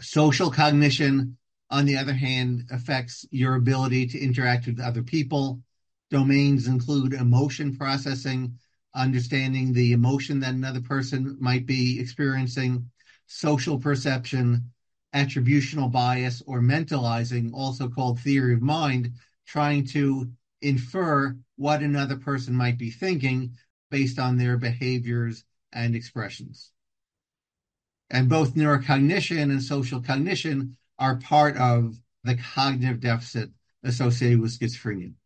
Social cognition, on the other hand, affects your ability to interact with other people. Domains include emotion processing, understanding the emotion that another person might be experiencing, social perception, attributional bias, or mentalizing, also called theory of mind, trying to infer what another person might be thinking based on their behaviors and expressions. And both neurocognition and social cognition are part of the cognitive deficit associated with schizophrenia.